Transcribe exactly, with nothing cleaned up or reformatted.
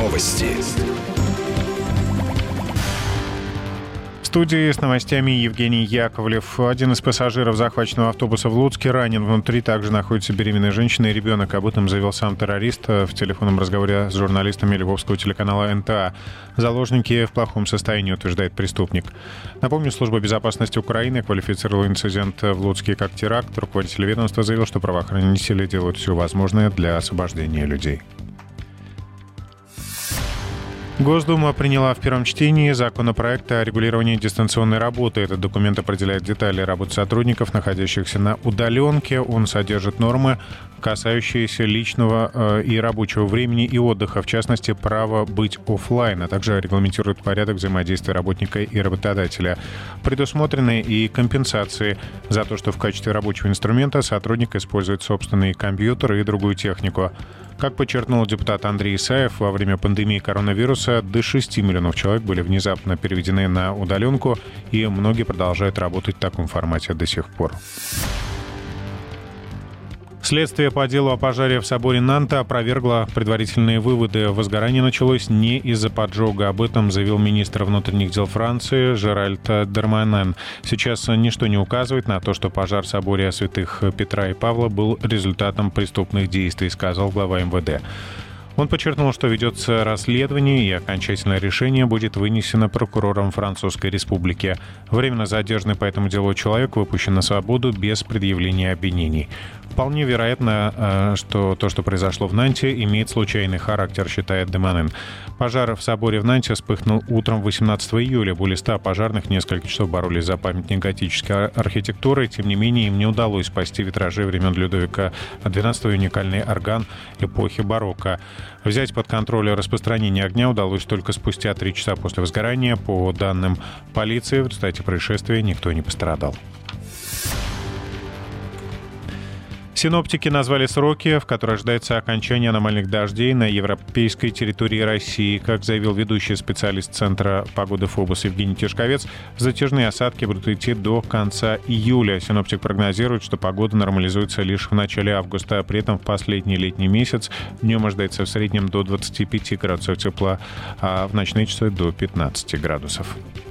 Новости. В студии с новостями Евгений Яковлев. Один из пассажиров захваченного автобуса в Луцке ранен. Внутри также находится беременная женщина и ребенок. Об этом заявил сам террорист в телефонном разговоре с журналистами львовского телеканала эн тэ а. Заложники в плохом состоянии, утверждает преступник. Напомню, служба безопасности Украины квалифицировала инцидент в Луцке как теракт. Руководитель ведомства заявил, что правоохранители делают все возможное для освобождения людей. Госдума приняла в первом чтении законопроект о регулировании дистанционной работы. Этот документ определяет детали работы сотрудников, находящихся на удаленке. Он содержит нормы, касающиеся личного э, и рабочего времени и отдыха, в частности, право быть офлайн, а также регламентирует порядок взаимодействия работника и работодателя. Предусмотрены и компенсации за то, что в качестве рабочего инструмента сотрудник использует собственный компьютер и другую технику. Как подчеркнул депутат Андрей Исаев, во время пандемии коронавируса до шести миллионов человек были внезапно переведены на удаленку, и многие продолжают работать в таком формате до сих пор. Следствие по делу о пожаре в соборе Нанта опровергло предварительные выводы. Возгорание началось не из-за поджога. Об этом заявил министр внутренних дел Франции Жеральд Дарманен. Сейчас ничто не указывает на то, что пожар в соборе святых Петра и Павла был результатом преступных действий, сказал глава эм вэ дэ. Он подчеркнул, что ведется расследование, и окончательное решение будет вынесено прокурором Французской Республики. Временно задержанный по этому делу человек выпущен на свободу без предъявления обвинений. Вполне вероятно, что то, что произошло в Нанте, имеет случайный характер, считает Деманен. Пожар в соборе в Нанте вспыхнул утром восемнадцатого июля. Более ста пожарных несколько часов боролись за памятник готической архитектуры. Тем не менее, им не удалось спасти витражи времен Людовика двенадцатого и уникальный орган эпохи барокко. Взять под контроль распространение огня удалось только спустя три часа после возгорания. По данным полиции, в результате происшествия никто не пострадал. Синоптики назвали сроки, в которые ожидается окончание аномальных дождей на европейской территории России. Как заявил ведущий специалист Центра погоды ФОБОС Евгений Тишковец, затяжные осадки будут идти до конца июля. Синоптик прогнозирует, что погода нормализуется лишь в начале августа. При этом в последний летний месяц днем ожидается в среднем до двадцати пяти градусов тепла, а в ночные часы до пятнадцати градусов.